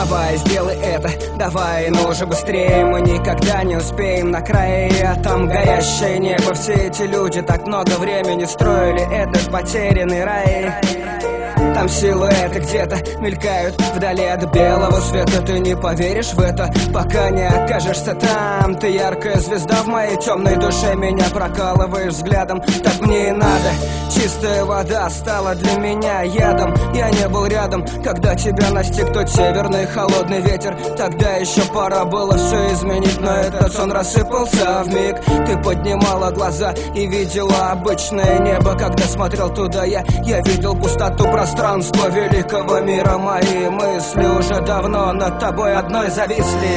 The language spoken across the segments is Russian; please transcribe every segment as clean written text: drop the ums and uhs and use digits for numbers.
Давай, сделай это, давай, но уже быстрее. Мы никогда не успеем на крае, а там горящее небо. Все эти люди так много времени строили этот потерянный рай. Там силуэты где-то мелькают вдали от белого света. Ты не поверишь в это, пока не окажешься там. Ты яркая звезда в моей темной душе, меня прокалываешь взглядом. Так мне и надо. Чистая вода стала для меня ядом. Я не был рядом, когда тебя настиг тот северный холодный ветер. Тогда еще пора было все изменить, но этот сон рассыпался вмиг. Ты поднимала глаза и видела обычное небо. Когда смотрел туда я видел пустоту пространства великого мира. Мои мысли уже давно над тобой одной зависли.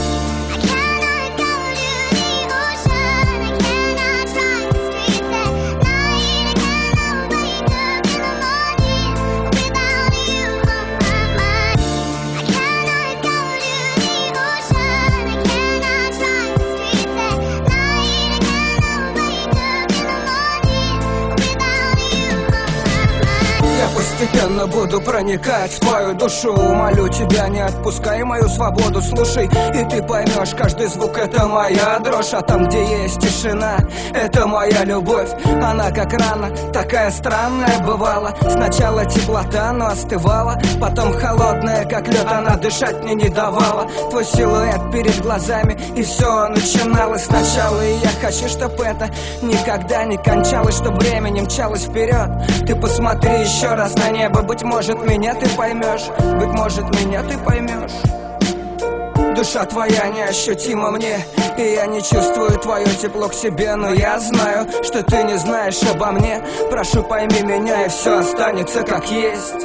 Постепенно буду проникать в твою душу. Молю тебя, не отпускай мою свободу. Слушай, и ты поймешь, каждый звук — это моя дрожь. А там, где есть тишина, это моя любовь. Она как рана, такая странная бывала. Сначала теплота, но остывала. Потом холодная, как лед, она дышать мне не давала. Твой силуэт перед глазами, и все начиналось сначала. И я хочу, чтоб это никогда не кончалось, чтоб время не мчалось вперед. Ты посмотри еще раз на небо, быть может, меня ты поймешь. Быть может, меня ты поймешь. Душа твоя неощутима мне, и я не чувствую твое тепло к себе. Но я знаю, что ты не знаешь обо мне. Прошу, пойми меня, и все останется как есть.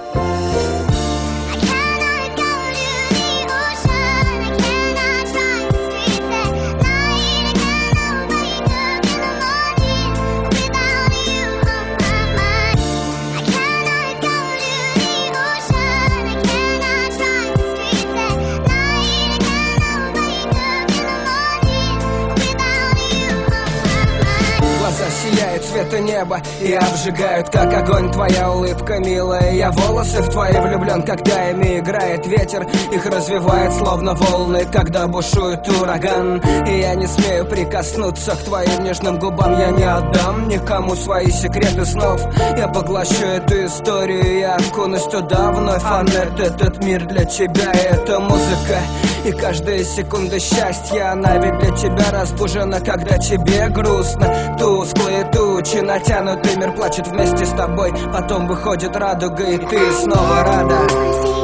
Сияет цвета неба и обжигают, как огонь, твоя улыбка, милая. Я волосы в твои влюблен, когда ими играет ветер. Их развивает, словно волны, когда бушует ураган. И я не смею прикоснуться к твоим нежным губам. Я не отдам никому свои секреты снов. Я поглощу эту историю, я окунусь туда вновь. А нет, этот мир для тебя — это музыка. И каждая секунда счастья, она ведь для тебя разбужена, когда тебе грустно. Тусклые тучи, натянутый мир плачет вместе с тобой. Потом выходит радуга, и ты снова рада.